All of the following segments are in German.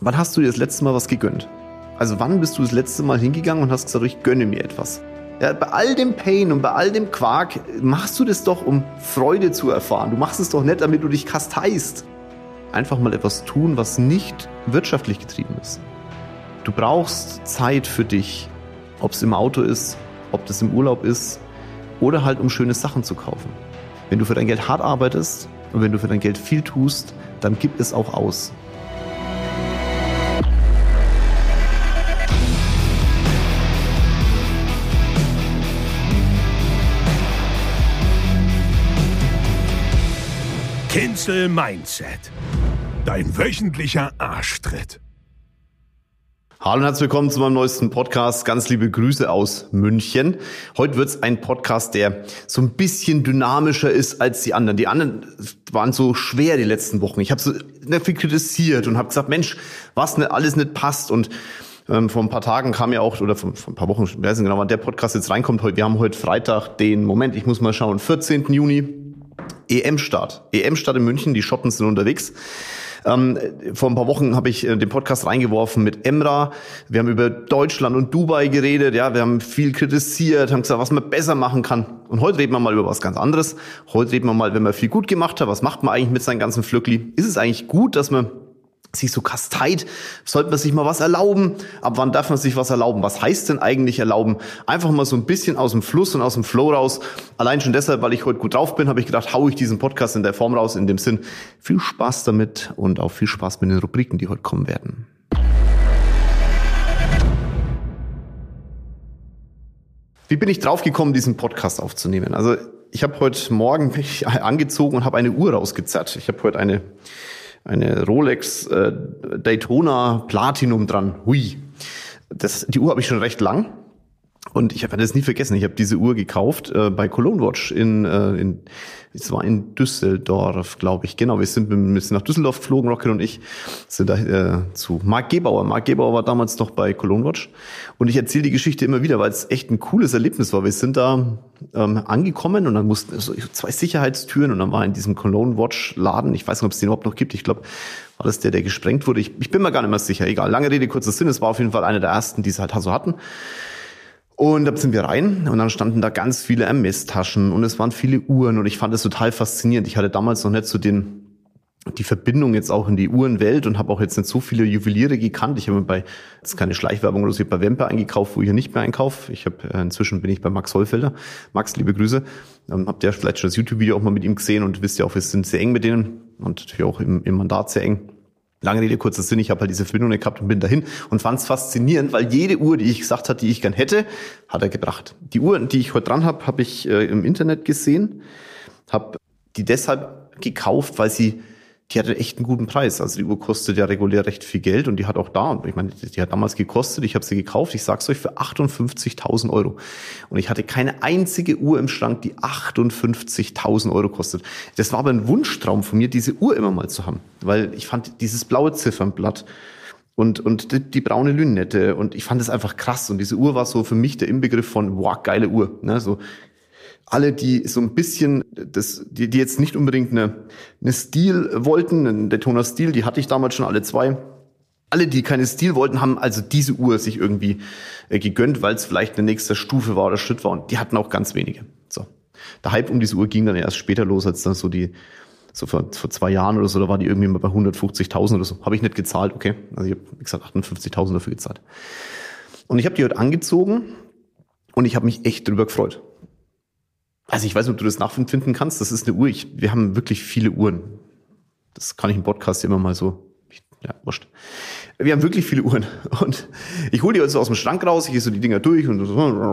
Wann hast du dir das letzte Mal was gegönnt? Also wann bist du das letzte Mal hingegangen und hast gesagt, ich gönne mir etwas? Ja, bei all dem Pain und bei all dem Quark machst du das doch, um Freude zu erfahren. Du machst es doch nicht, damit du dich kasteist. Einfach mal etwas tun, was nicht wirtschaftlich getrieben ist. Du brauchst Zeit für dich, ob es im Auto ist, ob das im Urlaub ist oder halt um schöne Sachen zu kaufen. Wenn du für dein Geld hart arbeitest und wenn du für dein Geld viel tust, dann gib es auch aus. Cancel Mindset. Dein wöchentlicher Arschtritt. Hallo und herzlich willkommen zu meinem neuesten Podcast. Ganz liebe Grüße aus München. Heute wird es ein Podcast, der so ein bisschen dynamischer ist als die anderen. Die anderen waren so schwer die letzten Wochen. Ich habe so viel kritisiert und habe gesagt, Mensch, was nicht alles nicht passt. Und vor ein paar Tagen kam ja auch, oder vor ein paar Wochen, ich weiß nicht genau, wann der Podcast jetzt reinkommt. Wir haben heute Freitag den, ich muss mal schauen, 14. Juni. EM-Start in München, die Schotten sind unterwegs. Vor ein paar Wochen habe ich den Podcast reingeworfen mit Emra. Wir haben über Deutschland und Dubai geredet, ja, wir haben viel kritisiert, haben gesagt, was man besser machen kann. Und heute reden wir mal über was ganz anderes. Heute reden wir mal, wenn man viel gut gemacht hat, was macht man eigentlich mit seinen ganzen Flöckli? Ist es eigentlich gut, dass man sich so kasteit? Sollte man sich mal was erlauben? Ab wann darf man sich was erlauben? Was heißt denn eigentlich erlauben? Einfach mal so ein bisschen aus dem Fluss und aus dem Flow raus. Allein schon deshalb, weil ich heute gut drauf bin, habe ich gedacht, hau ich diesen Podcast in der Form raus. In dem Sinn, viel Spaß damit und auch viel Spaß mit den Rubriken, die heute kommen werden. Wie bin ich drauf gekommen, diesen Podcast aufzunehmen? Also ich habe heute Morgen mich angezogen und habe eine Uhr rausgezerrt. Ich habe heute eine Rolex Daytona Platinum dran. Hui. Die Uhr habe ich schon recht lang. Und ich werde das nie vergessen. Ich habe diese Uhr gekauft bei Cologne Watch es war in Düsseldorf, glaube ich. Genau, wir sind nach Düsseldorf geflogen, Rocket und ich sind da zu Marc Gebauer. Marc Gebauer war damals noch bei Cologne Watch. Und ich erzähle die Geschichte immer wieder, weil es echt ein cooles Erlebnis war. Wir sind da angekommen und dann mussten so 2 Sicherheitstüren und dann war in diesem Cologne Watch Laden, ich weiß nicht, ob es den überhaupt noch gibt, ich glaube, war das der gesprengt wurde. Ich bin mir gar nicht mehr sicher. Egal, lange Rede, kurzer Sinn. Es war auf jeden Fall einer der ersten, die es halt so hatten. Und da sind wir rein und dann standen da ganz viele Hermes-Taschen und es waren viele Uhren und ich fand das total faszinierend. Ich hatte damals noch nicht so die Verbindung jetzt auch in die Uhrenwelt und habe auch jetzt nicht so viele Juweliere gekannt. Ich habe das ist keine Schleichwerbung oder so, ich habe bei Wempe eingekauft, wo ich ja nicht mehr einkaufe. Inzwischen bin ich bei Max Hollfelder. Max, liebe Grüße. Habt ihr vielleicht schon das YouTube-Video auch mal mit ihm gesehen und wisst ja auch, wir sind sehr eng mit denen und natürlich auch im Mandat sehr eng. Lange Rede, kurzer Sinn, ich habe halt diese Verbindung nicht gehabt und bin dahin und fand es faszinierend, weil jede Uhr, die ich gesagt habe, die ich gern hätte, hat er gebracht. Die Uhr, die ich heute dran habe, habe ich im Internet gesehen, habe die deshalb gekauft, weil die hatte echt einen guten Preis. Also die Uhr kostet ja regulär recht viel Geld und die hat auch ich meine, die hat damals gekostet, ich habe sie gekauft, ich sag's euch, für 58.000 Euro. Und ich hatte keine einzige Uhr im Schrank, die 58.000 Euro kostet. Das war aber ein Wunschtraum von mir, diese Uhr immer mal zu haben, weil ich fand dieses blaue Ziffernblatt und die braune Lünette und ich fand es einfach krass und diese Uhr war so für mich der Inbegriff von, wow, geile Uhr, ne, so. Alle, die so ein bisschen, die jetzt nicht unbedingt eine Stil wollten, einen Daytona Stil, die hatte ich damals schon alle 2. Alle, die keine Stil wollten, haben also diese Uhr sich irgendwie gegönnt, weil es vielleicht eine nächste Stufe war oder Schritt war. Und die hatten auch ganz wenige. So, der Hype um diese Uhr ging dann erst später los, als dann so vor 2 Jahren oder so, da war die irgendwie mal bei 150.000 oder so. Habe ich nicht gezahlt, okay. Also ich habe, wie gesagt, 58.000 dafür gezahlt. Und ich habe die heute angezogen und ich habe mich echt drüber gefreut. Also ich weiß nicht, ob du das nachempfinden kannst. Das ist eine Uhr. Wir haben wirklich viele Uhren. Das kann ich im Podcast immer mal so. Ja, wurscht. Wir haben wirklich viele Uhren. Und ich hole die also aus dem Schrank raus, ich gehe so die Dinger durch und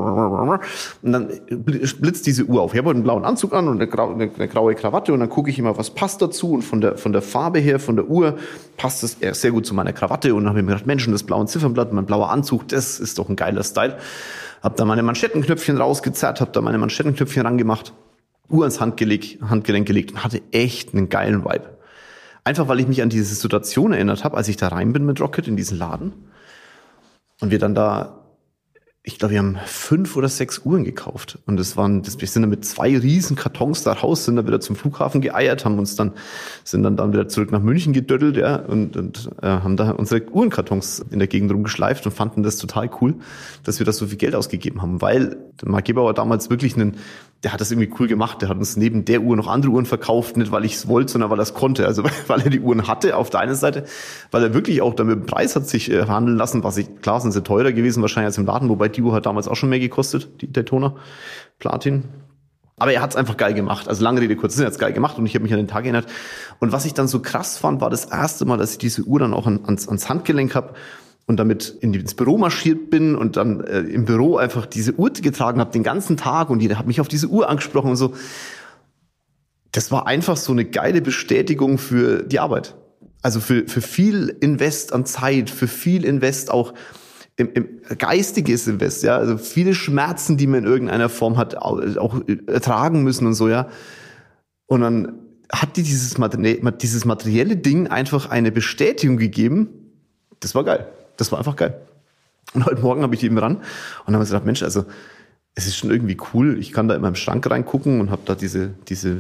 dann blitzt diese Uhr auf. Ich habe heute einen blauen Anzug an und eine graue Krawatte und dann gucke ich immer, was passt dazu. Und von der Farbe her, von der Uhr, passt es sehr gut zu meiner Krawatte. Und dann habe ich mir gedacht, Mensch, das blaue Ziffernblatt, mein blauer Anzug, das ist doch ein geiler Style. Hab da meine Manschettenknöpfchen rausgezerrt, hab da meine Manschettenknöpfchen rangemacht, Uhr ans Handgelenk gelegt und hatte echt einen geilen Vibe. Einfach, weil ich mich an diese Situation erinnert habe, als ich da rein bin mit Rocket in diesen Laden und wir dann da ich glaube, wir haben 5 oder 6 Uhren gekauft. Und wir sind dann mit 2 riesen Kartons da raus, sind dann wieder zum Flughafen geeiert, sind dann wieder zurück nach München gedöttelt, ja, und haben da unsere Uhrenkartons in der Gegend rumgeschleift und fanden das total cool, dass wir da so viel Geld ausgegeben haben, weil der Marc Gebauer damals wirklich der hat das irgendwie cool gemacht, der hat uns neben der Uhr noch andere Uhren verkauft, nicht weil ich es wollte, sondern weil er es konnte, also weil er die Uhren hatte auf der einen Seite, weil er wirklich auch damit den Preis hat sich verhandeln lassen, klar sind sie teurer gewesen wahrscheinlich als im Laden, wobei die Uhr hat damals auch schon mehr gekostet, die Daytona Platin. Aber er hat es einfach geil gemacht. Also lange Rede, kurzer Sinn, er hat es geil gemacht und ich habe mich an den Tag erinnert. Und was ich dann so krass fand, war das erste Mal, dass ich diese Uhr dann auch ans Handgelenk habe und damit ins Büro marschiert bin und dann im Büro einfach diese Uhr getragen habe den ganzen Tag und jeder hat mich auf diese Uhr angesprochen und so. Das war einfach so eine geile Bestätigung für die Arbeit. Also für viel Invest an Zeit, für viel Invest auch im geistiges Invest, ja, also viele Schmerzen, die man in irgendeiner Form hat, auch ertragen müssen und so, ja. Und dann hat die dieses materielle Ding einfach eine Bestätigung gegeben. Das war geil. Das war einfach geil. Und heute Morgen habe ich die eben ran und habe mir gedacht, Mensch, also es ist schon irgendwie cool. Ich kann da in meinem Schrank reingucken und habe da dieses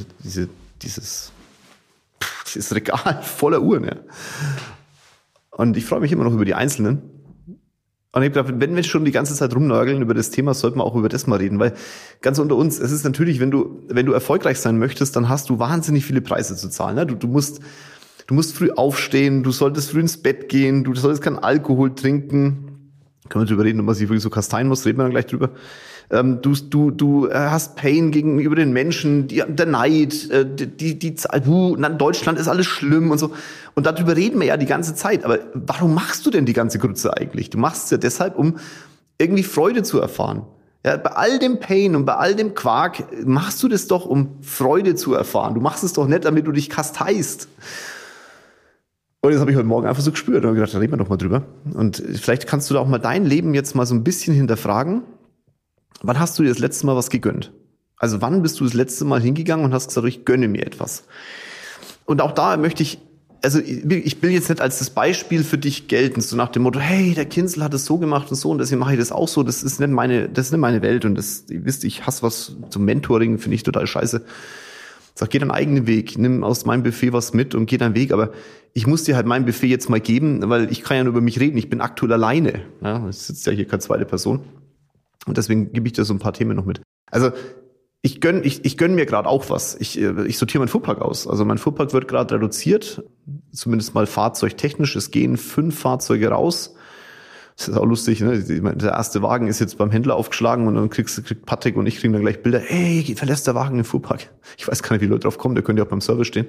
Regal voller Uhren, ja. Und ich freue mich immer noch über die einzelnen. Und ich glaube, wenn wir schon die ganze Zeit rumnörgeln über das Thema, sollten wir auch über das mal reden, weil ganz unter uns, es ist natürlich, wenn du erfolgreich sein möchtest, dann hast du wahnsinnig viele Preise zu zahlen. Ne? Du musst früh aufstehen, du solltest früh ins Bett gehen, du solltest keinen Alkohol trinken. Können wir drüber reden, ob man sich wirklich so kasteien muss, reden wir dann gleich drüber. Du hast Pain gegenüber den Menschen, der Neid, Deutschland ist alles schlimm und so. Und darüber reden wir ja die ganze Zeit. Aber warum machst du denn die ganze Grütze eigentlich? Du machst es ja deshalb, um irgendwie Freude zu erfahren. Ja, bei all dem Pain und bei all dem Quark machst du das doch, um Freude zu erfahren. Du machst es doch nicht, damit du dich kasteist. Und das habe ich heute Morgen einfach so gespürt und gedacht, da reden wir doch mal drüber. Und vielleicht kannst du da auch mal dein Leben jetzt mal so ein bisschen hinterfragen. Wann hast du dir das letzte Mal was gegönnt? Also wann bist du das letzte Mal hingegangen und hast gesagt, ich gönne mir etwas? Und auch da möchte ich will jetzt nicht als das Beispiel für dich gelten, so nach dem Motto, hey, der Kinzel hat es so gemacht und so und deswegen mache ich das auch so. Das ist nicht meine Welt und ihr wisst, ich hasse was zum Mentoring, finde ich total scheiße. Sag, geh deinen eigenen Weg, nimm aus meinem Buffet was mit und geh deinen Weg, aber ich muss dir halt mein Buffet jetzt mal geben, weil ich kann ja nur über mich reden, ich bin aktuell alleine. Ja, es sitzt ja hier keine zweite Person. Und deswegen gebe ich dir so ein paar Themen noch mit. Also ich gönn mir gerade auch was. Ich sortiere meinen Fuhrpark aus. Also mein Fuhrpark wird gerade reduziert, zumindest mal fahrzeugtechnisch. Es gehen 5 Fahrzeuge raus. Das ist auch lustig, ne? Der erste Wagen ist jetzt beim Händler aufgeschlagen und dann kriegt Patrick und ich kriegen dann gleich Bilder. Ey, verlässt der Wagen den Fuhrpark? Ich weiß gar nicht, wie Leute drauf kommen. Der könnte ja auch beim Service stehen.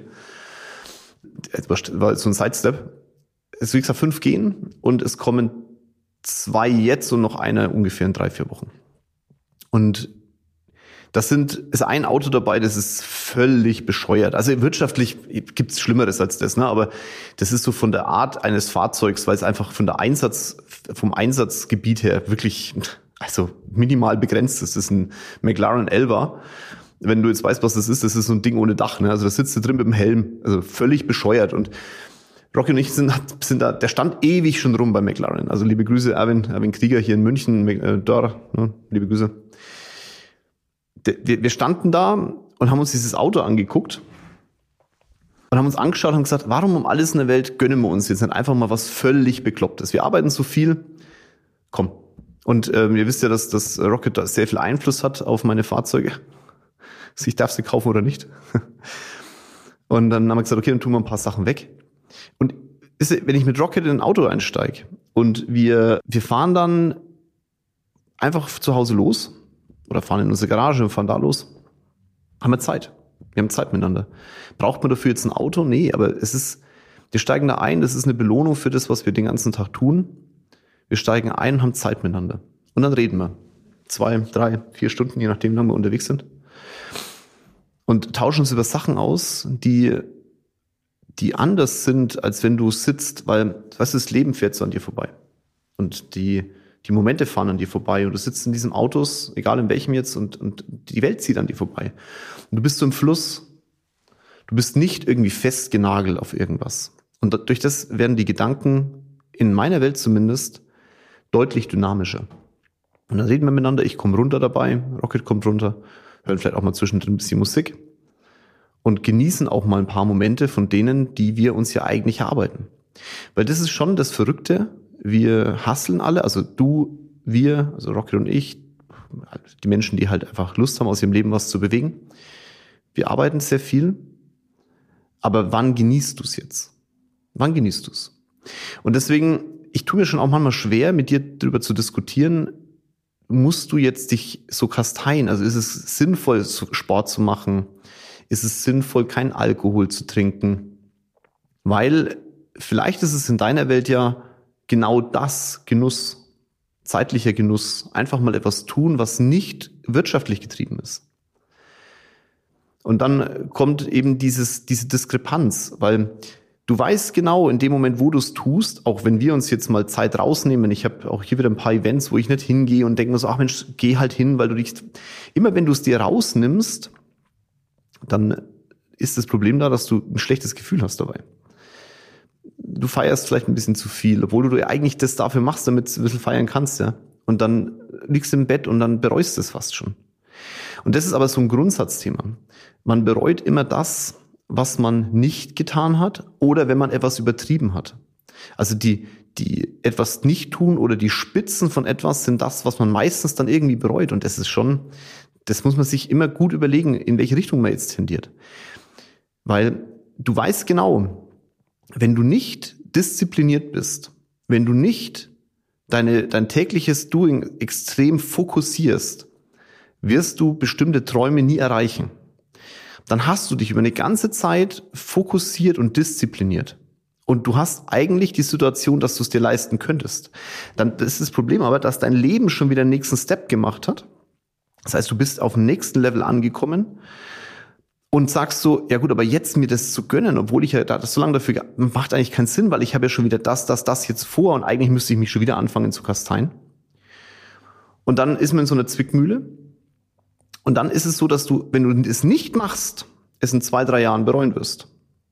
Das war so ein Sidestep. Es, wie gesagt, 5 gehen und es kommen 2 jetzt und noch einer ungefähr in 3-4 Wochen. Und ist ein Auto dabei, das ist völlig bescheuert. Also wirtschaftlich gibt's Schlimmeres als das, ne? Aber das ist so von der Art eines Fahrzeugs, weil es einfach vom Einsatzgebiet her wirklich, also minimal begrenzt ist. Das ist ein McLaren Elva. Wenn du jetzt weißt, was das ist so ein Ding ohne Dach, ne? Also da sitzt du drin mit dem Helm, also völlig bescheuert. Und Rocky und ich sind da, der stand ewig schon rum bei McLaren. Also liebe Grüße, Erwin Krieger hier in München, Dörr, ne? Liebe Grüße. Wir standen da und haben uns dieses Auto angeguckt und haben uns angeschaut und gesagt, warum um alles in der Welt gönnen wir uns jetzt nicht einfach mal was völlig Beklopptes? Wir arbeiten so viel, komm. Und ihr wisst ja, dass Rocket da sehr viel Einfluss hat auf meine Fahrzeuge. Ich darf sie kaufen oder nicht. Und dann haben wir gesagt, okay, dann tun wir ein paar Sachen weg. Und wenn ich mit Rocket in ein Auto einsteige und wir fahren dann einfach zu Hause los oder fahren in unsere Garage und fahren da los, haben wir Zeit. Wir haben Zeit miteinander. Braucht man dafür jetzt ein Auto? Nee, aber wir steigen da ein, das ist eine Belohnung für das, was wir den ganzen Tag tun. Wir steigen ein und haben Zeit miteinander. Und dann reden wir. 2, 3, 4 Stunden, je nachdem, wie lange wir unterwegs sind. Und tauschen uns über Sachen aus, die anders sind, als wenn du sitzt, weil, weißt du, das Leben fährt so an dir vorbei. Und die Momente fahren an dir vorbei und du sitzt in diesem Autos, egal in welchem jetzt, und die Welt zieht an dir vorbei. Und du bist so im Fluss. Du bist nicht irgendwie festgenagelt auf irgendwas. Und durch das werden die Gedanken, in meiner Welt zumindest, deutlich dynamischer. Und dann reden wir miteinander, ich komme runter dabei, Rocket kommt runter, hören vielleicht auch mal zwischendrin ein bisschen Musik und genießen auch mal ein paar Momente von denen, die wir uns ja eigentlich erarbeiten. Weil das ist schon das Verrückte, wir hustlen alle, also du, wir, also Rocket und ich, die Menschen, die halt einfach Lust haben, aus ihrem Leben was zu bewegen. Wir arbeiten sehr viel, aber wann genießt du es jetzt? Wann genießt du es? Und deswegen, ich tue mir schon auch manchmal schwer, mit dir darüber zu diskutieren, musst du jetzt dich so kasteien? Also ist es sinnvoll, Sport zu machen? Ist es sinnvoll, keinen Alkohol zu trinken? Weil vielleicht ist es in deiner Welt ja genau das, Genuss, zeitlicher Genuss, einfach mal etwas tun, was nicht wirtschaftlich getrieben ist. Und dann kommt eben diese Diskrepanz, weil du weißt genau in dem Moment, wo du es tust, auch wenn wir uns jetzt mal Zeit rausnehmen, ich habe auch hier wieder ein paar Events, wo ich nicht hingehe und denke mir so, ach Mensch, geh halt hin, weil du dich, immer wenn du es dir rausnimmst, dann ist das Problem da, dass du ein schlechtes Gefühl hast dabei. Du feierst vielleicht ein bisschen zu viel, obwohl du eigentlich das dafür machst, damit du ein bisschen feiern kannst, ja. Und dann liegst du im Bett und dann bereust du es fast schon. Und das ist aber so ein Grundsatzthema. Man bereut immer das, was man nicht getan hat oder wenn man etwas übertrieben hat. Also die etwas nicht tun oder die Spitzen von etwas sind das, was man meistens dann irgendwie bereut. Und das ist schon, das muss man sich immer gut überlegen, in welche Richtung man jetzt tendiert. Weil du weißt genau, wenn du nicht diszipliniert bist, wenn du nicht dein tägliches Doing extrem fokussierst, wirst du bestimmte Träume nie erreichen. Dann hast du dich über eine ganze Zeit fokussiert und diszipliniert. Und du hast eigentlich die Situation, dass du es dir leisten könntest. Dann ist das Problem aber, dass dein Leben schon wieder den nächsten Step gemacht hat. Das heißt, du bist auf dem nächsten Level angekommen und sagst so, ja gut, aber jetzt mir das zu gönnen, obwohl ich ja das so lange dafür, macht eigentlich keinen Sinn, weil ich habe ja schon wieder das jetzt vor und eigentlich müsste ich mich schon wieder anfangen zu kasteien. Und dann ist man in so einer Zwickmühle. Und dann ist es so, dass du, wenn du es nicht machst, es in 2-3 Jahren bereuen wirst.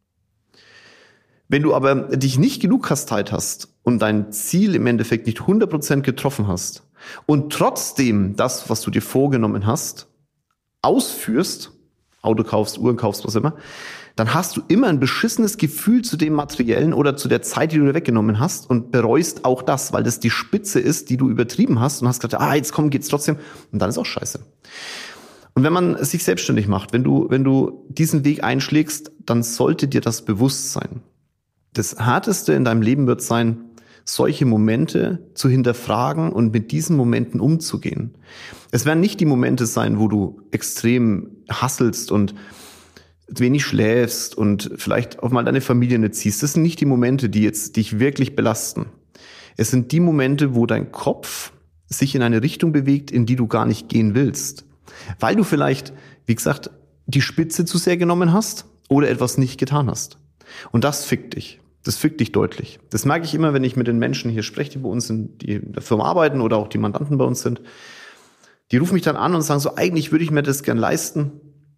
Wenn du aber dich nicht genug kasteit hast und dein Ziel im Endeffekt nicht 100% getroffen hast und trotzdem das, was du dir vorgenommen hast, ausführst, Auto kaufst, Uhren kaufst, was immer, dann hast du immer ein beschissenes Gefühl zu dem Materiellen oder zu der Zeit, die du dir weggenommen hast und bereust auch das, weil das die Spitze ist, die du übertrieben hast und hast gesagt, jetzt geht's trotzdem und dann ist auch scheiße. Und wenn man sich selbstständig macht, wenn du diesen Weg einschlägst, dann sollte dir das bewusst sein. Das Härteste in deinem Leben wird sein, solche Momente zu hinterfragen und mit diesen Momenten umzugehen. Es werden nicht die Momente sein, wo du extrem hasselst und wenig schläfst und vielleicht auch mal deine Familie nicht siehst. Das sind nicht die Momente, die jetzt dich wirklich belasten. Es sind die Momente, wo dein Kopf sich in eine Richtung bewegt, in die du gar nicht gehen willst. Weil du vielleicht, wie gesagt, die Spitze zu sehr genommen hast oder etwas nicht getan hast. Und das fickt dich. Das fickt dich deutlich. Das merke ich immer, wenn ich mit den Menschen hier spreche, die bei uns sind, die in der Firma arbeiten oder auch die Mandanten bei uns sind. Die rufen mich dann an und sagen so, eigentlich würde ich mir das gern leisten,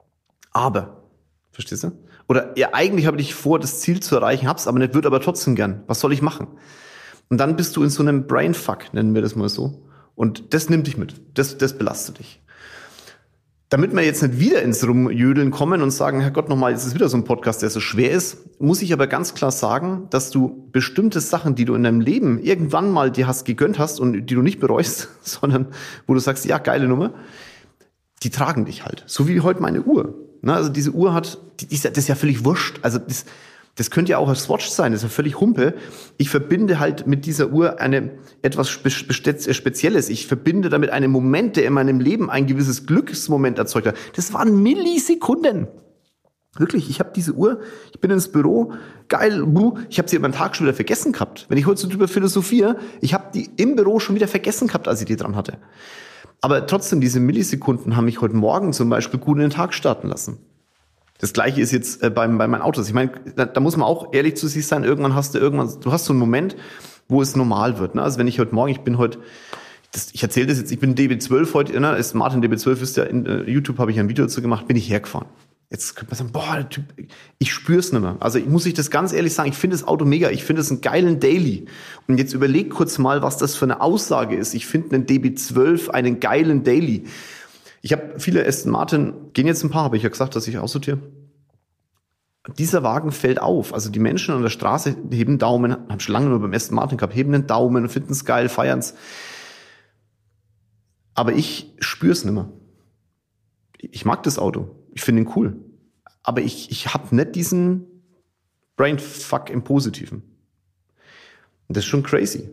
aber, verstehst du? Oder ja, eigentlich habe ich vor, das Ziel zu erreichen, hab's aber nicht, würde aber trotzdem gern. Was soll ich machen? Und dann bist du in so einem Brainfuck, nennen wir das mal so. Und das nimmt dich mit. Das belastet dich. Damit wir jetzt nicht wieder ins Rumjödeln kommen und sagen, Herrgott, nochmal, jetzt ist wieder so ein Podcast, der so schwer ist, muss ich aber ganz klar sagen, dass du bestimmte Sachen, die du in deinem Leben irgendwann mal dir gegönnt hast und die du nicht bereust, sondern wo du sagst, ja, geile Nummer, die tragen dich halt. So wie heute meine Uhr. Also diese Uhr das ist ja völlig wurscht. Also das könnte ja auch ein Swatch sein, das ist ja völlig Humpe. Ich verbinde halt mit dieser Uhr etwas Spezielles. Ich verbinde damit einen Moment, der in meinem Leben ein gewisses Glücksmoment erzeugt hat. Das waren Millisekunden. Wirklich, ich habe diese Uhr, ich bin ins Büro, geil, ich habe sie über den Tag schon wieder vergessen gehabt. Wenn ich heute so drüber philosophiere, ich habe die im Büro schon wieder vergessen gehabt, als ich die dran hatte. Aber trotzdem, diese Millisekunden haben mich heute Morgen zum Beispiel gut in den Tag starten lassen. Das Gleiche ist jetzt bei meinen Autos. Ich meine, da muss man auch ehrlich zu sich sein. Irgendwann hast du hast so einen Moment, wo es normal wird. Ne? Also wenn ich heute Morgen, ich erzähle das jetzt, ich bin DB12 heute, ne? Ist Martin DB12 ist ja in YouTube, habe ich ein Video dazu gemacht, bin ich hergefahren. Jetzt könnte man sagen, boah, der Typ, ich spür's nicht mehr. Also muss ich das ganz ehrlich sagen, ich finde das Auto mega, ich finde es einen geilen Daily. Und jetzt überleg kurz mal, was das für eine Aussage ist. Ich finde einen DB12 einen geilen Daily. Ich habe viele Aston Martin, gehen jetzt ein paar, habe ich ja gesagt, dass ich aussortiere. Dieser Wagen fällt auf. Also die Menschen an der Straße heben Daumen, haben schon lange nur beim Aston Martin gehabt, heben den Daumen, finden es geil, feiern es. Aber ich spüre es nicht mehr. Ich mag das Auto. Ich finde ihn cool. Aber ich habe nicht diesen Brainfuck im Positiven. Und das ist schon crazy.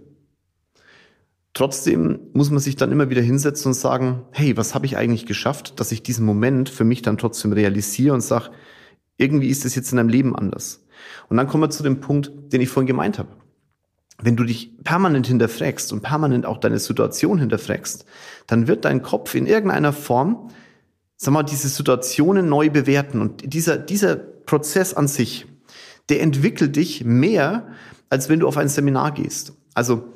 Trotzdem muss man sich dann immer wieder hinsetzen und sagen, hey, was habe ich eigentlich geschafft, dass ich diesen Moment für mich dann trotzdem realisiere und sage, irgendwie ist das jetzt in deinem Leben anders. Und dann kommen wir zu dem Punkt, den ich vorhin gemeint habe. Wenn du dich permanent hinterfragst und permanent auch deine Situation hinterfragst, dann wird dein Kopf in irgendeiner Form, sag mal, diese Situationen neu bewerten. Und dieser Prozess an sich, der entwickelt dich mehr, als wenn du auf ein Seminar gehst. Also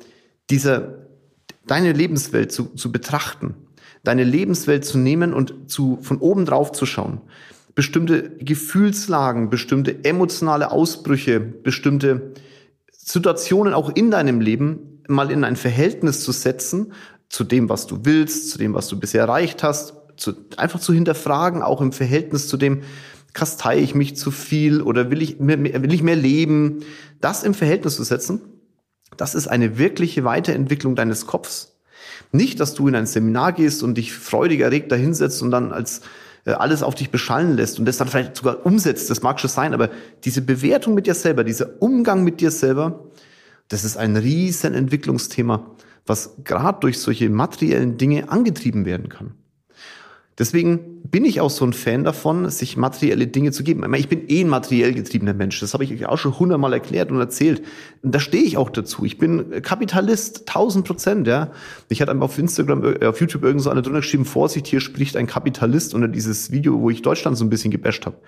deine Lebenswelt zu betrachten, deine Lebenswelt zu nehmen und von oben drauf zu schauen. Bestimmte Gefühlslagen, bestimmte emotionale Ausbrüche, bestimmte Situationen auch in deinem Leben mal in ein Verhältnis zu setzen zu dem, was du willst, zu dem, was du bisher erreicht hast, einfach zu hinterfragen, auch im Verhältnis zu dem, kastei ich mich zu viel oder will ich mehr leben, das im Verhältnis zu setzen, das ist eine wirkliche Weiterentwicklung deines Kopfs. Nicht, dass du in ein Seminar gehst und dich freudig erregt da hinsetzt und dann als alles auf dich beschallen lässt und das dann vielleicht sogar umsetzt, das mag schon sein, aber diese Bewertung mit dir selber, dieser Umgang mit dir selber, das ist ein riesen Entwicklungsthema, was gerade durch solche materiellen Dinge angetrieben werden kann. Deswegen bin ich auch so ein Fan davon, sich materielle Dinge zu geben. Ich bin ein materiell getriebener Mensch. Das habe ich euch auch schon 100-mal erklärt und erzählt. Und da stehe ich auch dazu. Ich bin Kapitalist, 1000%, ja. Ich hatte einfach auf Instagram, auf YouTube irgend so einer drunter geschrieben, Vorsicht, hier spricht ein Kapitalist, unter dieses Video, wo ich Deutschland so ein bisschen gebasht habe.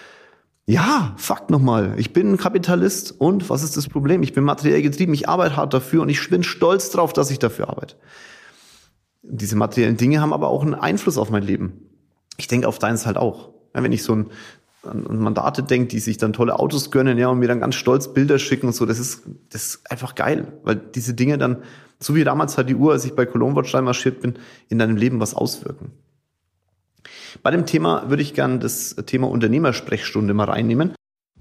Ja, Fakt nochmal. Ich bin ein Kapitalist und was ist das Problem? Ich bin materiell getrieben. Ich arbeite hart dafür und ich bin stolz drauf, dass ich dafür arbeite. Diese materiellen Dinge haben aber auch einen Einfluss auf mein Leben. Ich denke auf deins halt auch. Ja, wenn ich so an Mandate denke, die sich dann tolle Autos gönnen, ja, und mir dann ganz stolz Bilder schicken und so, das ist einfach geil, weil diese Dinge dann, so wie damals halt die Uhr, als ich bei Cologne Watch marschiert bin, in deinem Leben was auswirken. Bei dem Thema würde ich gerne das Thema Unternehmersprechstunde mal reinnehmen.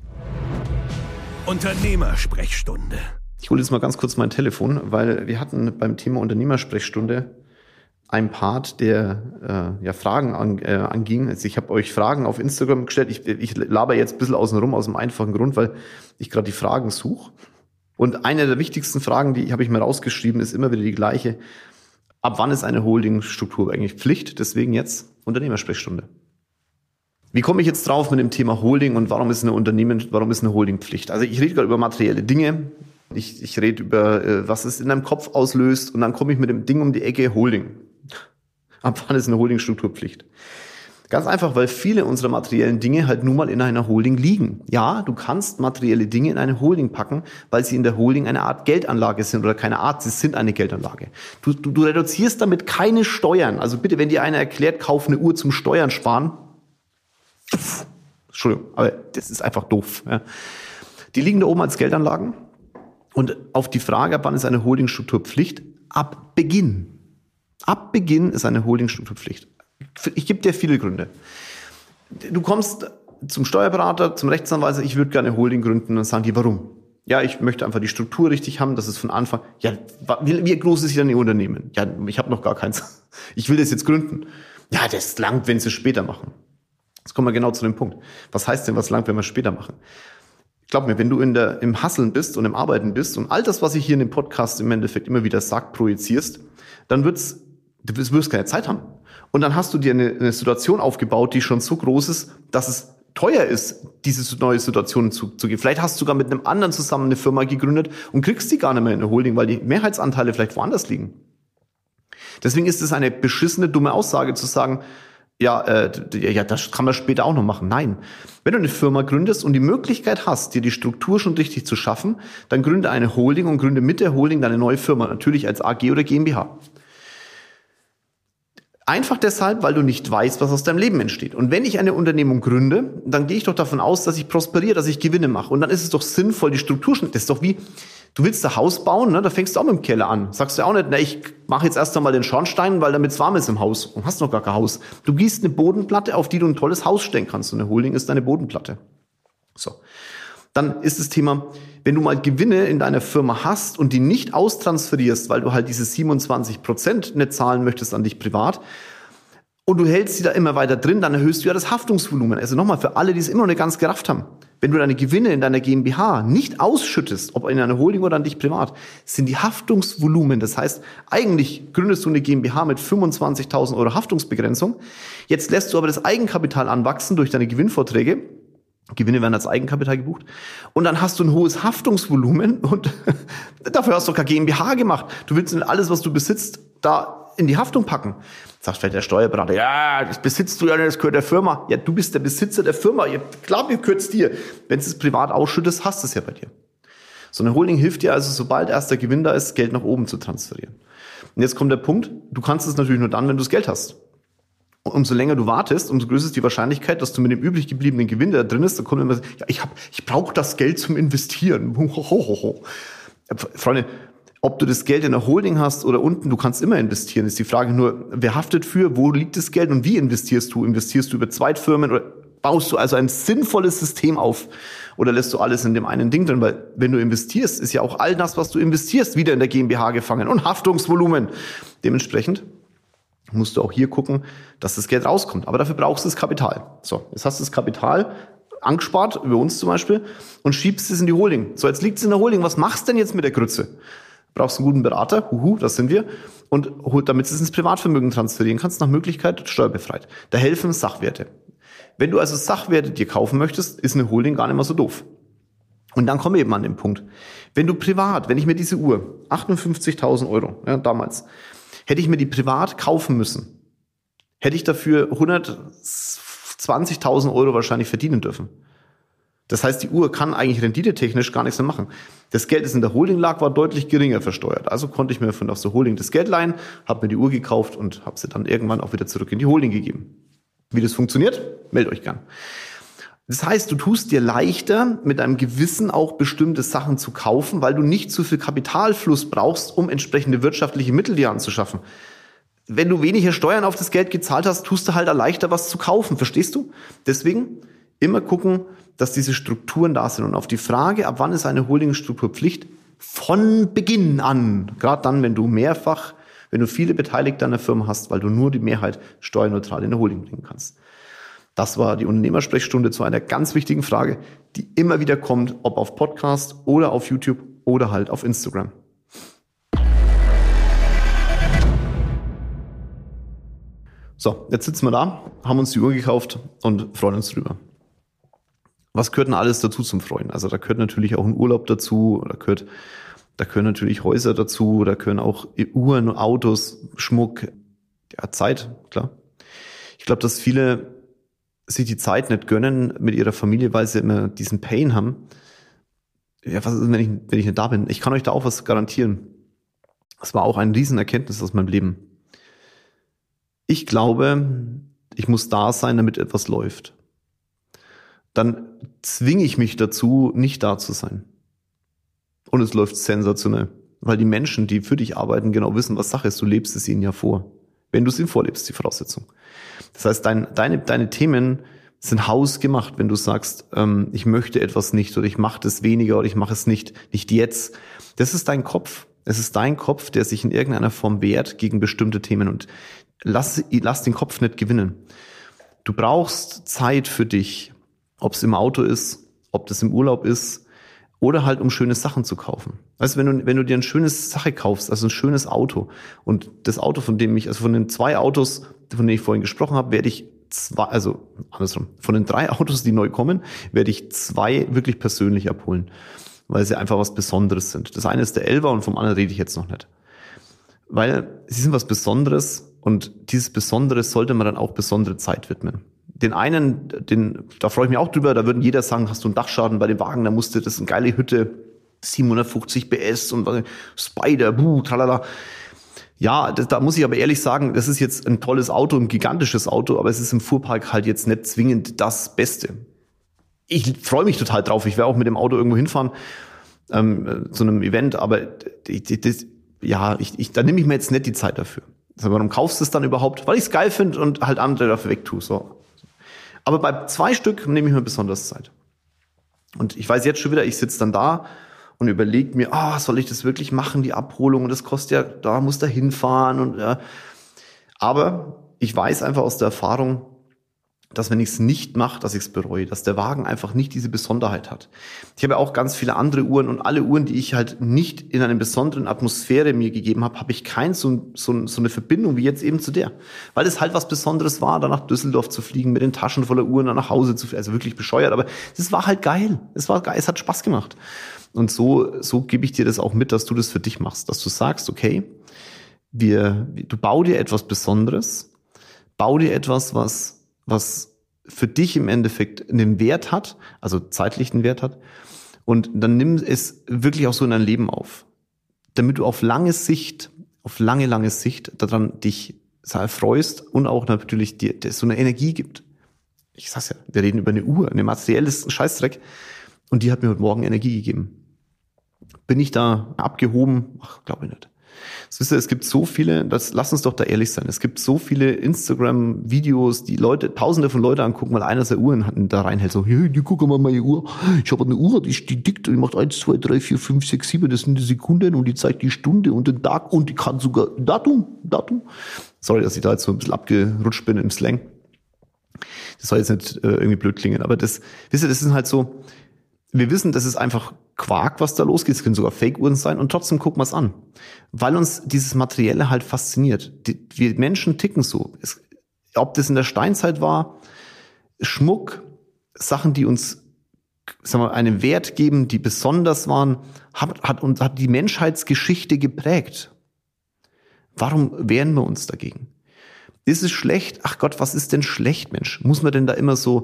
Unternehmersprechstunde. Ich hole jetzt mal ganz kurz mein Telefon, weil wir hatten beim Thema Unternehmersprechstunde ein Part, der Fragen anging. Also ich habe euch Fragen auf Instagram gestellt. Ich laber jetzt ein bisschen außen rum, aus dem einfachen Grund, weil ich gerade die Fragen suche. Und eine der wichtigsten Fragen, die habe ich mir rausgeschrieben, ist immer wieder die gleiche. Ab wann ist eine Holdingstruktur eigentlich Pflicht? Deswegen jetzt Unternehmersprechstunde. Wie komme ich jetzt drauf mit dem Thema Holding und warum ist eine Holding Pflicht? Also ich rede gerade über materielle Dinge. Ich rede über, was es in deinem Kopf auslöst und dann komme ich mit dem Ding um die Ecke, Holding. Ab wann ist eine Holdingstruktur Pflicht? Ganz einfach, weil viele unserer materiellen Dinge halt nun mal in einer Holding liegen. Ja, du kannst materielle Dinge in eine Holding packen, weil sie in der Holding eine Art Geldanlage sind oder keine Art, sie sind eine Geldanlage. Du reduzierst damit keine Steuern. Also bitte, wenn dir einer erklärt, kauf eine Uhr zum Steuern sparen. Entschuldigung, aber das ist einfach doof. Ja. Die liegen da oben als Geldanlagen. Und auf die Frage, ab wann ist eine Holdingstruktur Pflicht? Ab Beginn. Ab Beginn ist eine Holdingstruktur Pflicht. Ich gebe dir viele Gründe. Du kommst zum Steuerberater, zum Rechtsanwalt, ich würde gerne eine Holding gründen, und dann sagen die, warum? Ja, ich möchte einfach die Struktur richtig haben, dass es von Anfang, ja, wie groß ist denn Ihr Unternehmen? Ja, ich habe noch gar keins. Ich will das jetzt gründen. Ja, das langt, wenn Sie es später machen. Jetzt kommen wir genau zu dem Punkt. Was heißt denn, was langt, wenn wir es später machen? Glaub mir, wenn du im Hasseln bist und im Arbeiten bist und all das, was ich hier in dem Podcast im Endeffekt immer wieder sag, projizierst, dann du wirst keine Zeit haben. Und dann hast du dir eine Situation aufgebaut, die schon so groß ist, dass es teuer ist, diese neue Situation zu gehen. Vielleicht hast du sogar mit einem anderen zusammen eine Firma gegründet und kriegst die gar nicht mehr in eine Holding, weil die Mehrheitsanteile vielleicht woanders liegen. Deswegen ist es eine beschissene, dumme Aussage zu sagen, das kann man später auch noch machen. Nein. Wenn du eine Firma gründest und die Möglichkeit hast, dir die Struktur schon richtig zu schaffen, dann gründe eine Holding und gründe mit der Holding deine neue Firma, natürlich als AG oder GmbH. Einfach deshalb, weil du nicht weißt, was aus deinem Leben entsteht. Und wenn ich eine Unternehmung gründe, dann gehe ich doch davon aus, dass ich prosperiere, dass ich Gewinne mache. Und dann ist es doch sinnvoll, die Struktur schon. Das ist doch wie, du willst ein Haus bauen, ne? Da fängst du auch mit dem Keller an. Sagst du auch nicht, ich mache jetzt erst einmal den Schornstein, weil damit es warm ist im Haus. Und hast noch gar kein Haus. Du gießt eine Bodenplatte, auf die du ein tolles Haus stellen kannst. Und eine Holding ist deine Bodenplatte. So. Dann ist das Thema, wenn du mal Gewinne in deiner Firma hast und die nicht austransferierst, weil du halt diese 27% nicht zahlen möchtest an dich privat und du hältst sie da immer weiter drin, dann erhöhst du ja das Haftungsvolumen. Also nochmal, für alle, die es immer noch nicht ganz gerafft haben, wenn du deine Gewinne in deiner GmbH nicht ausschüttest, ob in einer Holding oder an dich privat, sind die Haftungsvolumen, das heißt, eigentlich gründest du eine GmbH mit 25.000 Euro Haftungsbegrenzung, jetzt lässt du aber das Eigenkapital anwachsen durch deine Gewinnvorträge, Gewinne werden als Eigenkapital gebucht. Und dann hast du ein hohes Haftungsvolumen und dafür hast du doch keine GmbH gemacht. Du willst nicht alles, was du besitzt, da in die Haftung packen. Sagt vielleicht der Steuerberater, ja, das besitzt du ja nicht, das gehört der Firma. Ja, du bist der Besitzer der Firma. Ja, klar, mir gehört's dir. Wenn du es privat ausschüttest, hast du es ja bei dir. So eine Holding hilft dir also, sobald erst der Gewinn da ist, Geld nach oben zu transferieren. Und jetzt kommt der Punkt, du kannst es natürlich nur dann, wenn du das Geld hast. Umso länger du wartest, umso größer ist die Wahrscheinlichkeit, dass du mit dem übrig gebliebenen Gewinn, der da drin ist, da kommt immer so, ja, ich brauche das Geld zum Investieren. Freunde, ob du das Geld in der Holding hast oder unten, du kannst immer investieren. Ist die Frage nur, wer haftet für, wo liegt das Geld und wie investierst du? Investierst du über Zweitfirmen oder baust du also ein sinnvolles System auf oder lässt du alles in dem einen Ding drin? Weil wenn du investierst, ist ja auch all das, was du investierst, wieder in der GmbH gefangen und Haftungsvolumen. Dementsprechend musst du auch hier gucken, dass das Geld rauskommt. Aber dafür brauchst du das Kapital. So, jetzt hast du das Kapital angespart, über uns zum Beispiel, und schiebst es in die Holding. So, jetzt liegt es in der Holding. Was machst du denn jetzt mit der Grütze? Brauchst einen guten Berater, das sind wir, und damit du es ins Privatvermögen transferieren kannst, nach Möglichkeit steuerbefreit. Da helfen Sachwerte. Wenn du also Sachwerte dir kaufen möchtest, ist eine Holding gar nicht mehr so doof. Und dann kommen wir eben an den Punkt. Wenn du privat, wenn ich mir diese Uhr, 58.000 Euro, ja, damals, hätte ich mir die privat kaufen müssen, hätte ich dafür 120.000 Euro wahrscheinlich verdienen dürfen. Das heißt, die Uhr kann eigentlich renditetechnisch gar nichts mehr machen. Das Geld, das in der Holding lag, war deutlich geringer versteuert. Also konnte ich mir aus der Holding das Geld leihen, habe mir die Uhr gekauft und habe sie dann irgendwann auch wieder zurück in die Holding gegeben. Wie das funktioniert, meldet euch gern. Das heißt, du tust dir leichter, mit deinem Gewissen auch bestimmte Sachen zu kaufen, weil du nicht zu viel Kapitalfluss brauchst, um entsprechende wirtschaftliche Mittel dir anzuschaffen. Wenn du weniger Steuern auf das Geld gezahlt hast, tust du halt leichter, was zu kaufen. Verstehst du? Deswegen immer gucken, dass diese Strukturen da sind. Und auf die Frage, ab wann ist eine Holdingstruktur Pflicht? Von Beginn an. Gerade dann, wenn du viele Beteiligte an der Firma hast, weil du nur die Mehrheit steuerneutral in der Holding bringen kannst. Das war die Unternehmersprechstunde zu einer ganz wichtigen Frage, die immer wieder kommt, ob auf Podcast oder auf YouTube oder halt auf Instagram. So, jetzt sitzen wir da, haben uns die Uhr gekauft und freuen uns drüber. Was gehört denn alles dazu zum Freuen? Also da gehört natürlich auch ein Urlaub dazu, da gehören natürlich Häuser dazu, da gehören auch Uhren, Autos, Schmuck, ja, Zeit, klar. Ich glaube, dass viele sich die Zeit nicht gönnen mit ihrer Familie, weil sie immer diesen Pain haben. Ja, was ist, wenn ich nicht da bin? Ich kann euch da auch was garantieren. Das war auch eine Riesenerkenntnis aus meinem Leben. Ich glaube, ich muss da sein, damit etwas läuft. Dann zwinge ich mich dazu, nicht da zu sein. Und es läuft sensationell. Weil die Menschen, die für dich arbeiten, genau wissen, was Sache ist. Du lebst es ihnen ja vor. Wenn du es ihnen vorlebst, die Voraussetzung. Das heißt, deine Themen sind hausgemacht, wenn du sagst, ich möchte etwas nicht oder ich mache das weniger oder ich mache es nicht jetzt. Das ist dein Kopf. Es ist dein Kopf, der sich in irgendeiner Form wehrt gegen bestimmte Themen und lass den Kopf nicht gewinnen. Du brauchst Zeit für dich, ob es im Auto ist, ob das im Urlaub ist oder halt um schöne Sachen zu kaufen. Weißt du, wenn du dir eine schöne Sache kaufst, also ein schönes Auto und das Auto, von den 2 Autos, von denen ich vorhin gesprochen habe, von den 3 Autos, die neu kommen, werde ich 2 wirklich persönlich abholen, weil sie einfach was Besonderes sind. Das eine ist der 11er und vom anderen rede ich jetzt noch nicht. Weil sie sind was Besonderes und dieses Besondere sollte man dann auch besondere Zeit widmen. Den einen, da freue ich mich auch drüber, da würden jeder sagen, hast du einen Dachschaden bei dem Wagen, da musste das eine geile Hütte, 750 PS und Spider, tralala. Ja, da muss ich aber ehrlich sagen, das ist jetzt ein tolles Auto, ein gigantisches Auto, aber es ist im Fuhrpark halt jetzt nicht zwingend das Beste. Ich freue mich total drauf. Ich werde auch mit dem Auto irgendwo hinfahren, zu einem Event, aber da nehme ich mir jetzt nicht die Zeit dafür. Also warum kaufst du es dann überhaupt? Weil ich es geil finde und halt andere dafür wegtue. So. Aber bei 2 Stück nehme ich mir besonders Zeit. Und ich weiß jetzt schon wieder, ich sitze dann da und überlege mir, soll ich das wirklich machen, die Abholung? Und das kostet ja, da muss da hinfahren. Und ja. Aber ich weiß einfach aus der Erfahrung, dass wenn ich es nicht mache, dass ich es bereue, dass der Wagen einfach nicht diese Besonderheit hat. Ich habe ja auch ganz viele andere Uhren und alle Uhren, die ich halt nicht in einer besonderen Atmosphäre mir gegeben habe, habe ich so eine Verbindung wie jetzt eben zu der. Weil es halt was Besonderes war, da nach Düsseldorf zu fliegen, mit den Taschen voller Uhren dann nach Hause zu fliegen. Also wirklich bescheuert, aber das war halt geil. Es war geil, es hat Spaß gemacht. Und so gebe ich dir das auch mit, dass du das für dich machst, dass du sagst, okay, du bau dir etwas Besonderes, bau dir etwas, was für dich im Endeffekt einen Wert hat, also zeitlichen Wert hat, und dann nimm es wirklich auch so in dein Leben auf, damit du auf lange Sicht daran dich erfreust und auch natürlich dir so eine Energie gibt. Ich sag's ja, wir reden über eine Uhr, eine materielles Scheißdreck, und die hat mir heute Morgen Energie gegeben. Bin ich da abgehoben? Ach, glaube ich nicht. Wisst ihr, es gibt so viele, lass uns doch da ehrlich sein, es gibt so viele Instagram-Videos, die Tausende von Leuten angucken, weil einer seine Uhren da reinhält, so, hey, die gucken mal meine Uhr, ich habe eine Uhr, die dickt, die macht 1, 2, 3, 4, 5, 6, 7, das sind die Sekunden und die zeigt die Stunde und den Tag und die kann sogar Datum. Sorry, dass ich da jetzt so ein bisschen abgerutscht bin im Slang. Das soll jetzt nicht irgendwie blöd klingen, aber das ist halt so, wir wissen, das ist einfach Quark, was da losgeht. Es können sogar Fake-Uhren sein und trotzdem gucken wir es an. Weil uns dieses Materielle halt fasziniert. Wir Menschen ticken so. Ob das in der Steinzeit war, Schmuck, Sachen, die uns, sagen wir, einen Wert geben, die besonders waren, hat die Menschheitsgeschichte geprägt. Warum wehren wir uns dagegen? Ist es schlecht? Ach Gott, was ist denn schlecht, Mensch? Muss man denn da immer so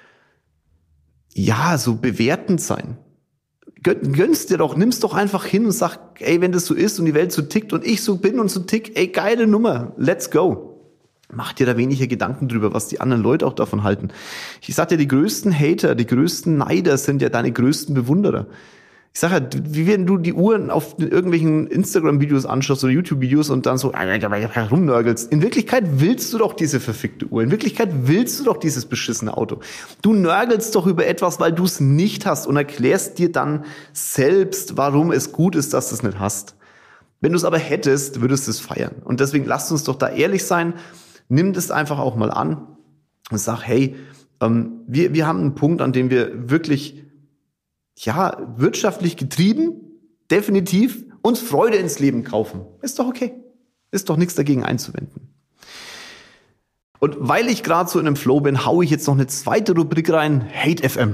bewertend sein? Gönn's dir doch, nimm's doch einfach hin und sag, ey, wenn das so ist und die Welt so tickt und ich so bin und so tick, ey, geile Nummer, let's go. Mach dir da weniger Gedanken drüber, was die anderen Leute auch davon halten. Ich sag dir, die größten Hater, die größten Neider sind ja deine größten Bewunderer. Ich sag ja, wie wenn du die Uhren auf irgendwelchen Instagram-Videos anschaust oder YouTube-Videos und dann so rumnörgelst. In Wirklichkeit willst du doch diese verfickte Uhr. In Wirklichkeit willst du doch dieses beschissene Auto. Du nörgelst doch über etwas, weil du es nicht hast und erklärst dir dann selbst, warum es gut ist, dass du es nicht hast. Wenn du es aber hättest, würdest du es feiern. Und deswegen lasst uns doch da ehrlich sein. Nimm das einfach auch mal an und sag, hey, wir haben einen Punkt, an dem wir wirklich wirtschaftlich getrieben, definitiv, uns Freude ins Leben kaufen. Ist doch okay. Ist doch nichts dagegen einzuwenden. Und weil ich gerade so in einem Flow bin, haue ich jetzt noch eine zweite Rubrik rein, Hate FM.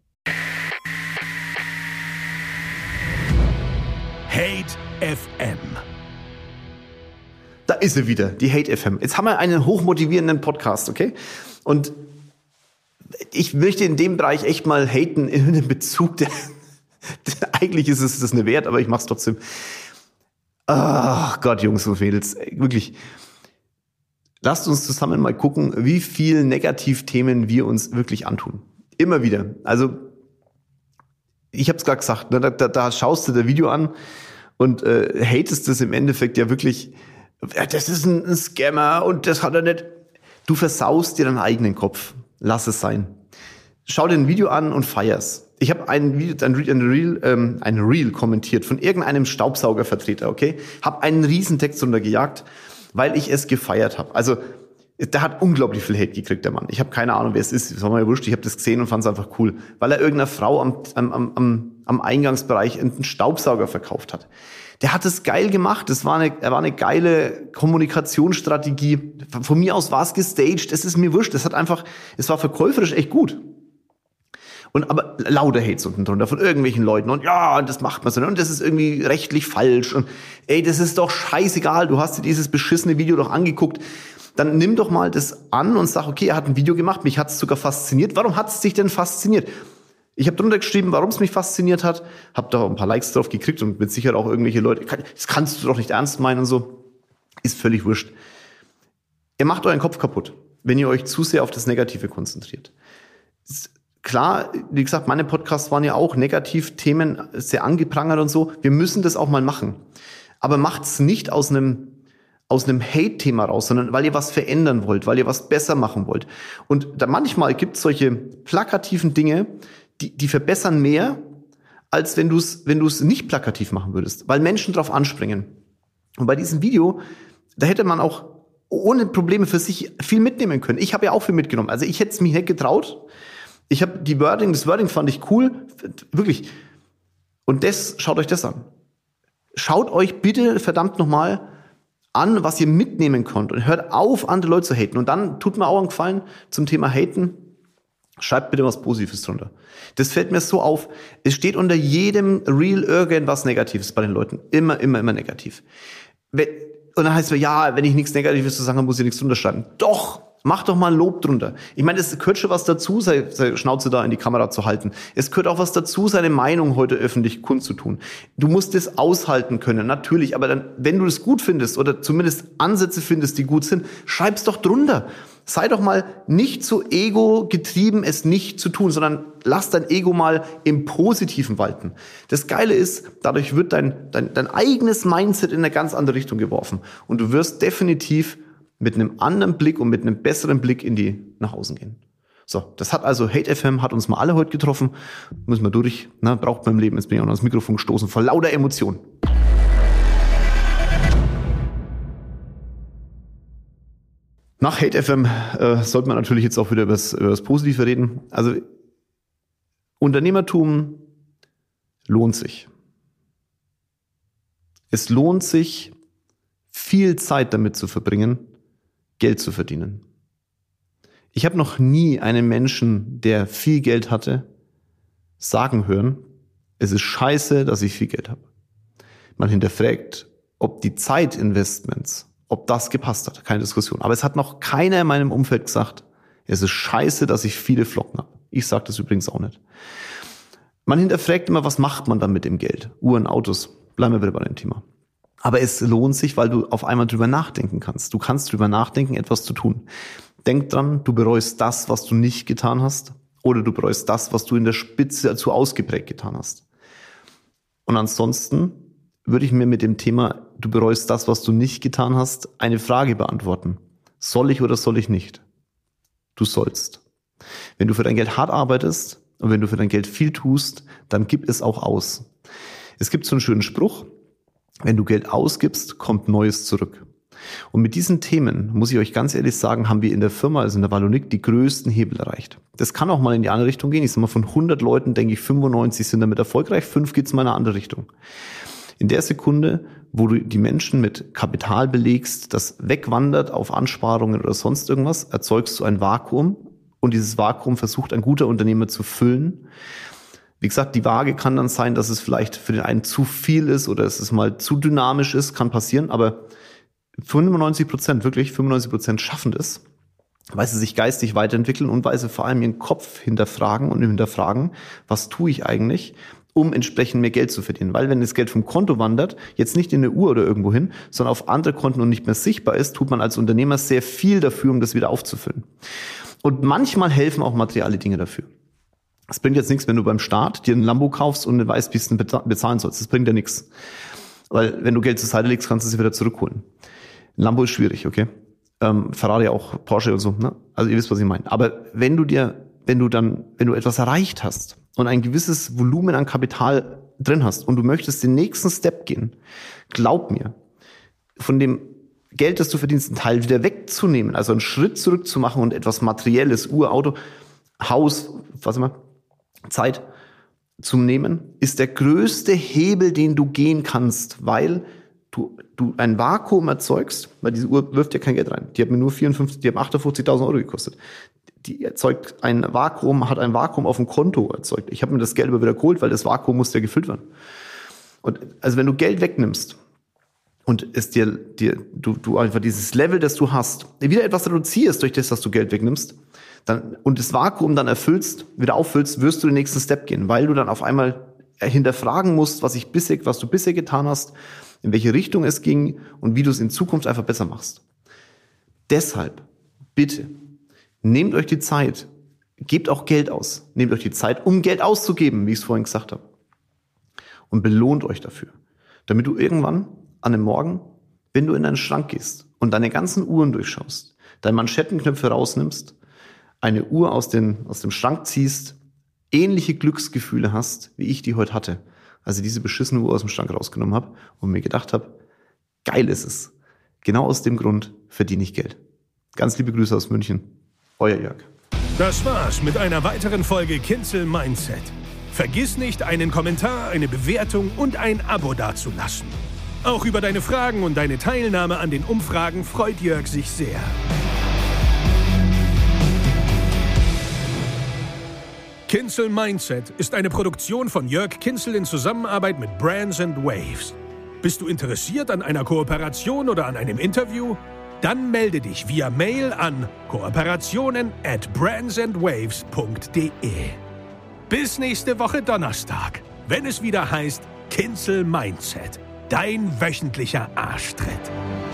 Hate FM. Da ist sie wieder, die Hate FM. Jetzt haben wir einen hochmotivierenden Podcast, okay? Und ich möchte in dem Bereich echt mal haten in dem Bezug, eigentlich ist es das nicht wert, aber ich mach's trotzdem. Ach Gott, Jungs und Mädels, wirklich. Lasst uns zusammen mal gucken, wie viel Negativthemen wir uns wirklich antun. Immer wieder. Also, ich habe es gerade gesagt, ne, da schaust du das Video an und hatest es im Endeffekt ja wirklich, das ist ein Scammer und das hat er nicht. Du versaust dir deinen eigenen Kopf. Lass es sein. Schau dir ein Video an und feier's. Ich habe ein Reel kommentiert von irgendeinem Staubsaugervertreter, okay? Hab einen Riesentext drunter gejagt, weil ich es gefeiert habe. Also, der hat unglaublich viel Hate gekriegt, der Mann. Ich habe keine Ahnung, wer es ist. Das war mir wurscht. Ich habe das gesehen und fand es einfach cool. Weil er irgendeiner Frau am Eingangsbereich einen Staubsauger verkauft hat. Der hat es geil gemacht. Er war eine geile Kommunikationsstrategie. Von mir aus war es gestaged. Es ist mir wurscht. Es war verkäuferisch echt gut. Und aber lauter Hates unten drunter von irgendwelchen Leuten. Und ja, das macht man so. Und das ist irgendwie rechtlich falsch. Und ey, das ist doch scheißegal. Du hast dir dieses beschissene Video doch angeguckt. Dann nimm doch mal das an und sag, okay, er hat ein Video gemacht. Mich hat es sogar fasziniert. Warum hat es dich denn fasziniert? Ich habe drunter geschrieben, warum es mich fasziniert hat, habe da ein paar Likes drauf gekriegt und mit Sicherheit auch irgendwelche Leute, das kannst du doch nicht ernst meinen und so. ist völlig wurscht. Ihr macht euren Kopf kaputt, wenn ihr euch zu sehr auf das Negative konzentriert. Klar, wie gesagt, meine Podcasts waren ja auch negativ, Themen sehr angeprangert und so. Wir müssen das auch mal machen. Aber macht's nicht aus einem Hate-Thema raus, sondern weil ihr was verändern wollt, weil ihr was besser machen wollt. Und da manchmal gibt es solche plakativen Dinge, die verbessern mehr, als wenn du es nicht plakativ machen würdest, weil Menschen drauf anspringen. Und bei diesem Video, da hätte man auch ohne Probleme für sich viel mitnehmen können. Ich habe ja auch viel mitgenommen. Also ich hätte es mich nicht getraut. Ich habe das Wording fand ich cool, wirklich. Und schaut euch das an. Schaut euch bitte verdammt nochmal an, was ihr mitnehmen könnt und hört auf, andere Leute zu haten. Und dann tut mir auch einen Gefallen zum Thema Haten. Schreibt bitte was Positives drunter. Das fällt mir so auf. Es steht unter jedem Reel irgendwas Negatives bei den Leuten. Immer negativ. Und dann heißt es, ja, wenn ich nichts Negatives zu sagen habe, muss ich nichts drunter schreiben. Doch! Mach doch mal ein Lob drunter. Ich meine, es gehört schon was dazu, seine Schnauze da in die Kamera zu halten. Es gehört auch was dazu, seine Meinung heute öffentlich kundzutun. Du musst es aushalten können, natürlich. Aber dann, wenn du es gut findest oder zumindest Ansätze findest, die gut sind, schreib's doch drunter. Sei doch mal nicht so ego-getrieben, es nicht zu tun, sondern lass dein Ego mal im Positiven walten. Das Geile ist, dadurch wird dein eigenes Mindset in eine ganz andere Richtung geworfen. Und du wirst definitiv mit einem anderen Blick und mit einem besseren Blick nach außen gehen. So, das hat also Hate FM, hat uns mal alle heute getroffen. Müssen wir durch, braucht beim Leben. Jetzt bin ich auch noch ans Mikrofon gestoßen, vor lauter Emotionen. Nach Hate FM sollte man natürlich jetzt auch wieder über das Positive reden. Also Unternehmertum lohnt sich. Es lohnt sich, viel Zeit damit zu verbringen, Geld zu verdienen. Ich habe noch nie einen Menschen, der viel Geld hatte, sagen hören, es ist scheiße, dass ich viel Geld habe. Man hinterfragt, ob die Zeitinvestments, ob das gepasst hat. Keine Diskussion. Aber es hat noch keiner in meinem Umfeld gesagt, es ist scheiße, dass ich viele Flocken habe. Ich sage das übrigens auch nicht. Man hinterfragt immer, was macht man dann mit dem Geld? Uhren, Autos. Bleiben wir wieder bei dem Thema. Aber es lohnt sich, weil du auf einmal drüber nachdenken kannst. Du kannst drüber nachdenken, etwas zu tun. Denk dran, du bereust das, was du nicht getan hast, oder du bereust das, was du in der Spitze zu ausgeprägt getan hast. Und ansonsten würde ich mir mit dem Thema, du bereust das, was du nicht getan hast, eine Frage beantworten. Soll ich oder soll ich nicht? Du sollst. Wenn du für dein Geld hart arbeitest und wenn du für dein Geld viel tust, dann gib es auch aus. Es gibt so einen schönen Spruch, wenn du Geld ausgibst, kommt Neues zurück. Und mit diesen Themen, muss ich euch ganz ehrlich sagen, haben wir in der Firma, also in der Valonic, die größten Hebel erreicht. Das kann auch mal in die andere Richtung gehen. Ich sage mal, von 100 Leuten, denke ich, 95 sind damit erfolgreich, 5 geht's mal in eine andere Richtung. In der Sekunde, wo du die Menschen mit Kapital belegst, das wegwandert auf Ansparungen oder sonst irgendwas, erzeugst du ein Vakuum und dieses Vakuum versucht ein guter Unternehmer zu füllen. Wie gesagt, die Waage kann dann sein, dass es vielleicht für den einen zu viel ist oder dass es mal zu dynamisch ist, kann passieren, aber 95% schaffen das, weil sie sich geistig weiterentwickeln und weil sie vor allem ihren Kopf hinterfragen, was tue ich eigentlich, um entsprechend mehr Geld zu verdienen. Weil wenn das Geld vom Konto wandert, jetzt nicht in eine Uhr oder irgendwo hin, sondern auf andere Konten und nicht mehr sichtbar ist, tut man als Unternehmer sehr viel dafür, um das wieder aufzufüllen. Und manchmal helfen auch materielle Dinge dafür. Es bringt jetzt nichts, wenn du beim Start dir ein Lambo kaufst und nicht weißt, wie es bezahlen sollst. Das bringt dir nichts. Weil wenn du Geld zur Seite legst, kannst du es wieder zurückholen. Ein Lambo ist schwierig, okay? Ferrari auch, Porsche und so, ne? Also ihr wisst, was ich meine. Aber wenn du etwas erreicht hast und ein gewisses Volumen an Kapital drin hast und du möchtest den nächsten Step gehen, glaub mir, von dem Geld, das du verdienst, einen Teil wieder wegzunehmen, also einen Schritt zurück zu machen und etwas Materielles, Uhr, Auto, Haus, was immer, Zeit zum Nehmen, ist der größte Hebel, den du gehen kannst, weil du ein Vakuum erzeugst, weil diese Uhr wirft ja kein Geld rein. Die hat mir nur 58.000 Euro gekostet. Die erzeugt hat ein Vakuum auf dem Konto erzeugt. Ich habe mir das Geld aber wieder geholt, weil das Vakuum musste ja gefüllt werden. Und also wenn du Geld wegnimmst und es du einfach dieses Level, das du hast, wieder etwas reduzierst durch das, dass du Geld wegnimmst, und das Vakuum dann erfüllst, wieder auffüllst, wirst du den nächsten Step gehen, weil du dann auf einmal hinterfragen musst, was du bisher getan hast in welche Richtung es ging und wie du es in Zukunft einfach besser machst. Deshalb, bitte, nehmt euch die Zeit, gebt auch Geld aus. Nehmt euch die Zeit, um Geld auszugeben, wie ich es vorhin gesagt habe. Und belohnt euch dafür. Damit du irgendwann an einem Morgen, wenn du in deinen Schrank gehst und deine ganzen Uhren durchschaust, deine Manschettenknöpfe rausnimmst, eine Uhr aus dem Schrank ziehst, ähnliche Glücksgefühle hast, wie ich die heute hatte, als ich diese beschissene Uhr aus dem Schrank rausgenommen habe und mir gedacht habe, geil ist es. Genau aus dem Grund verdiene ich Geld. Ganz liebe Grüße aus München. Euer Jörg. Das war's mit einer weiteren Folge Kinzel Mindset. Vergiss nicht, einen Kommentar, eine Bewertung und ein Abo dazulassen. Auch über deine Fragen und deine Teilnahme an den Umfragen freut Jörg sich sehr. Kinzel Mindset ist eine Produktion von Jörg Kinzel in Zusammenarbeit mit Brands & Waves. Bist du interessiert an einer Kooperation oder an einem Interview? Dann melde dich via Mail an kooperationen@brandsandwaves.de. Bis nächste Woche Donnerstag, wenn es wieder heißt Kinzel Mindset, dein wöchentlicher Arschtritt.